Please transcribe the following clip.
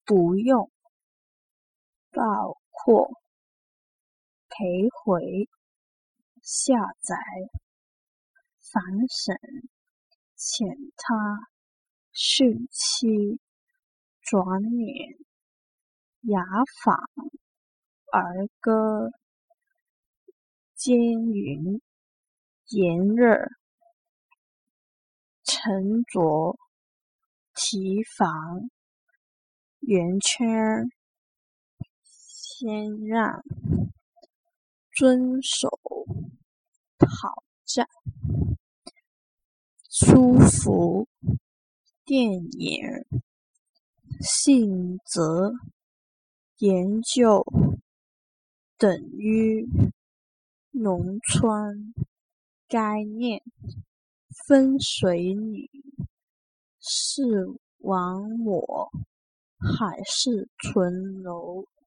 不用，包括，赔回，下载，反审，遣他，续期，转免，雅访，儿歌，监云，炎热，沉着，提防，圆圈，先让，遵守，讨债，舒服，电影，性则，研究，等于，农村，概念，分水岭，是亡我，海市蜃楼。